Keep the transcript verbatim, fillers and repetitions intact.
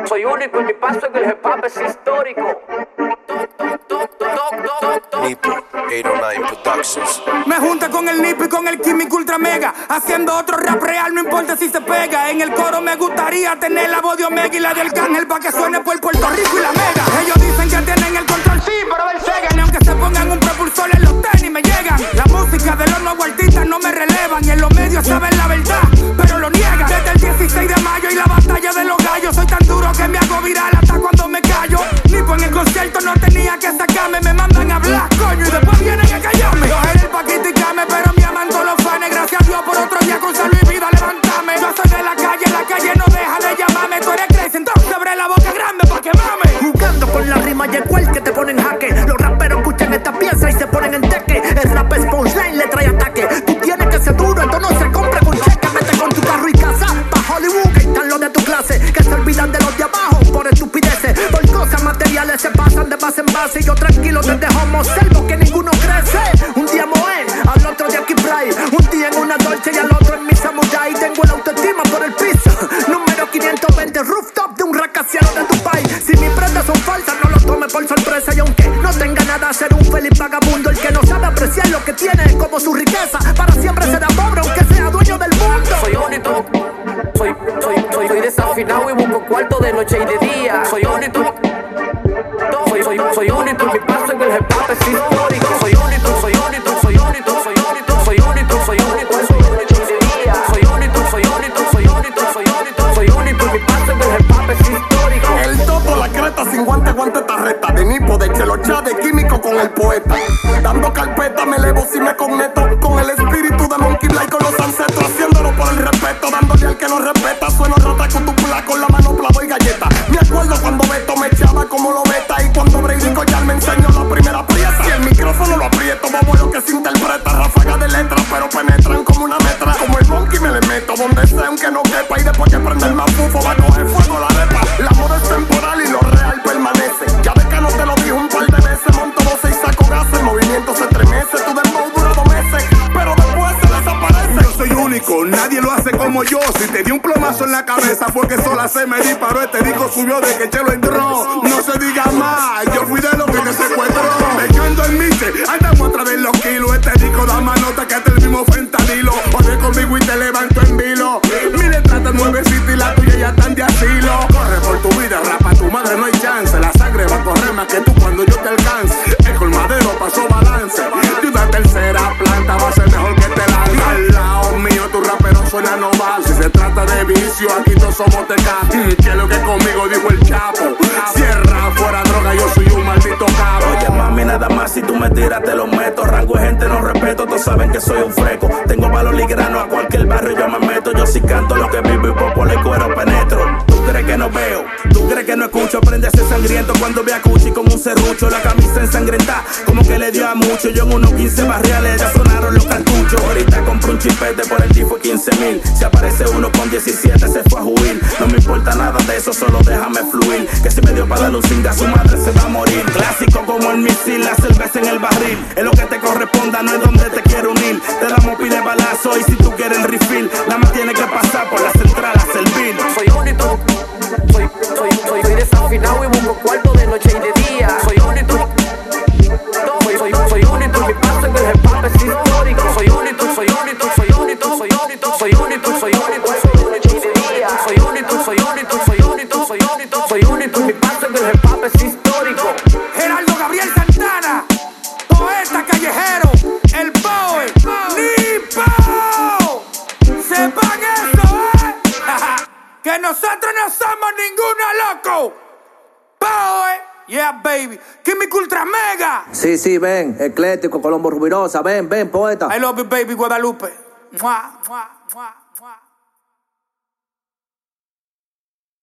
Soy único y mi paso en el hip hop es histórico. Nipo, ochenta y nueve Productions. Me junta con el Nipo y con el Químico Ultra Mega, haciendo otro rap real, no importa si se pega. En el coro me gustaría tener la voz de Omega y la de Arcángel pa' que suene por Puerto Rico y la Mega. Ellos dicen que tienen el control, sí, pero el Sega. Ni aunque se pongan un propulsor en los tenis me llegan. La música de los nuevos artistas no me relevan, y en los medios saben la verdad, pero lo niegan. Desde el dieciséis de mayo y la batalla de los gallos, soy tan duro que me hago viral hasta cuando me callo. Nipo en el concierto no tenía que sacarme, me mandan a hablar, coño, y después vienen a callarme. Yo era el pa' criticarme, pero me aman todos los fans. Gracias a Dios por otro día con salud y vida levantarme. Yo soy de la calle, la calle no deja de llamarme. Tú eres crazy, entonces abre la boca grande pa' que mame. Jugando con la rima y el cual que te pone en jaque. Los raperos escuchan esta pieza y se ponen en teque. El rap es punchline, le trae ataque. Tú tienes que ser duro, esto no se compra con cheque. Vete con tu carro y casa pa' Hollywood, que están los de tu clase, que se olvidan de los de abajo por estupideces. Por cosas materiales se pasan de base en base. Y yo tranquilo desde Homo Selvo, que ninguno crece. Un día Moe, al otro día Kipray. Un día en una Dolce y al otro en mi Samurai. Tengo la autoestima por el piso. Número quinientos veinte, rooftop de un rascacielos de Dubai. Si mis prendas son falsas, no lo tome por sorpresa. Y aunque no tenga nada, ser un feliz vagabundo. El que no sabe apreciar lo que tiene como su riqueza, para siempre será pobre aunque sea dueño del mundo. Soy único, soy, soy, soy, soy desafinado y busco cuarto de noche y de día. Soy único, soy, soy, soy único, mi paso en el hip hop es histórico. Soy único, soy único, soy único, soy único, soy único, soy único, soy único y de día. Soy único, soy único, soy único, soy único, soy único, mi paso en el hip hop es histórico. El topo, la creta, sin guante, guante, tarreta. De Nipo, de Chelocha, de Químico con el poeta. Dando carpeta, me elevo si me conecto con el espíritu de Monkey Black, con los ancestros, haciéndolo por el respeto, dándole al que no respeta. Sueno rota con tu pula, con la mano plavo y galleta. Me acuerdo cuando Beto me echaba como lo beta, y cuando Brady Collar me enseñó la primera pieza. Y el micrófono lo aprieto, bobo lo que se interpreta. Ráfaga de letras, pero penetran como una metra. Como el monkey me le meto, donde sea aunque no quepa. Y después que prende el mafufo va a coger fuego la repa. La moda es temporal y lo real permanece. Ya de que no te lo dijo un par de veces. Monto doce y saco gas, el movimiento se estremece. Tu dembow dura dos meses, pero después se desaparece. Yo soy único, nadie lo hace como yo. Si te di un plomazo en la cabeza fue que sola se me disparó. Este disco subió de que Chelo entró. No se diga más, yo fui de los que te secuestró. Echando en Miche, andamos a través de los kilos. Este disco da más nota que hasta el mismo fentanilo. Oye conmigo y te levanto en vilo. Mire, trata nuevecita y la tuya ya están de asilo. Corre por tu vida, rapa tu madre, no hay chance. La sangre va a correr más que tú cuando yo te alcance. El colmadero pasó balance. De una tercera planta va a ser mejor que te la al lado mío, tu rapero suena noval. Si se trata de vicio, aquí todos somos tecatos. Mm, que es lo que conmigo dijo el Chapo. Cierra, fuera droga, yo soy un maldito cabo. Oye mami, nada más si tú me tiras te lo meto. Rango de gente no respeto, todos saben que soy un freco. Tengo valor y grano, a cualquier barrio yo me meto. Yo sí canto lo que vivo y popo le cuero penetro. ¿Tú crees que no veo? ¿Tú crees que no escucho? Prende a ser sangriento cuando ve a Cuchi con un serrucho. La camisa ensangrentada, como que le dio a mucho. Yo en unos quince barriales ya sonaron los cartuchos. Ahorita compro un chipete por el G fue quince mil. Si aparece uno con diecisiete se fue a jubil. No me importa nada de eso, solo déjame fluir. Que si me dio para darle un zinga, su madre se va a morir. Clásico como el misil, la cerveza en el barril. Es lo que te corresponda, no es donde te quiero unir. Te damos pide balazo y si tú quieres el refill, nada más tiene que pasar por la central a servir. Soy único, soy, soy, soy, soy desafinado y busco cuarto de noche y de día. Soy único, soy, soy, soy único, mi paso en el hip hop es histórico. Soy único, soy único, soy único, soy único, soy único, soy único, soy único y de día. Soy único, soy único, soy único, soy único, soy único, mi paso en el hip hop es histórico. Geraldo Gabriel Santana, poeta callejero, el Poe, Nipo. Sepan eso, eh. Que nosotros no somos ninguno loco. Poe, yeah baby. Químico Ultra Mega. Sí, sí, ven, ecléctico, Colombo Rubirosa, ven, ven, poeta. I love you baby Guadalupe. Mua, mua, mua.